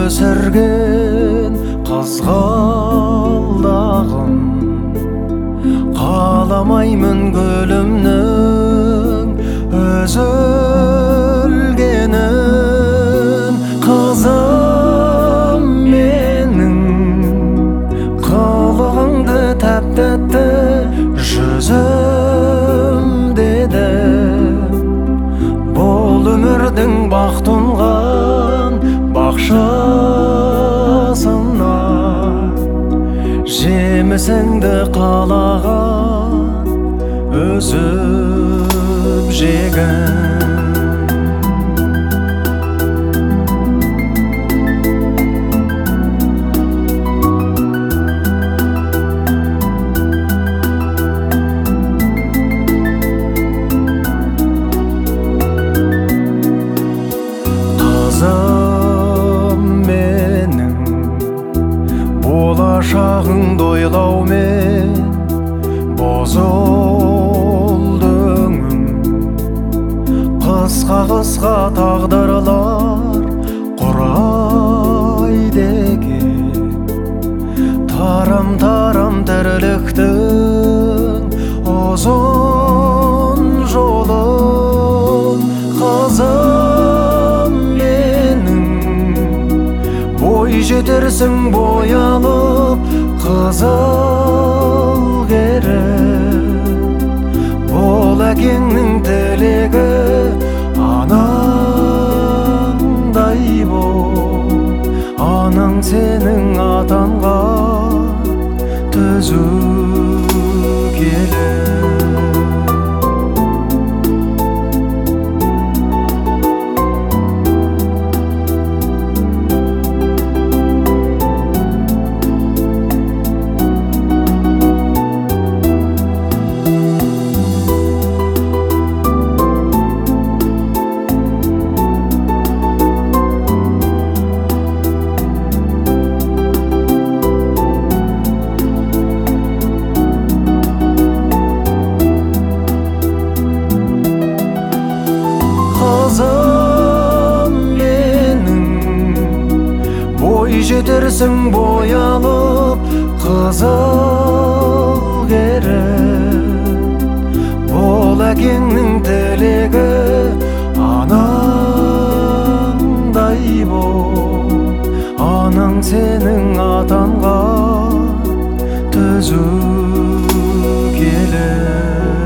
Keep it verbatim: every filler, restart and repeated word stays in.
өсірген қызғалдағым, қаламаймын гүлімнің үзілгенін. Қызым менің, қылығыңды тәп-тәтті жүзім деді. Бұл өмірдің бақ тұнған бақшасына жемісіңді қалаған үзіп жегін. Болашағыңды ойлаумен бозолды өңім. Қысқа-қысқа тағдырлар құрайды екен. Тарам-тарам тірліктің ұзын жолын. Қызым менің, бой жетерсің боялып қызыл керіп. Бұл әкеңнің тілегі, анаңдай бол. Анаң сенің атанға түзу келіп. Қызым менің, бой жетерсің боялып қызыл керіп. Бұл әкеңнің тілегі, анаңдай бол. Анаң сенің атанға түзу келіп.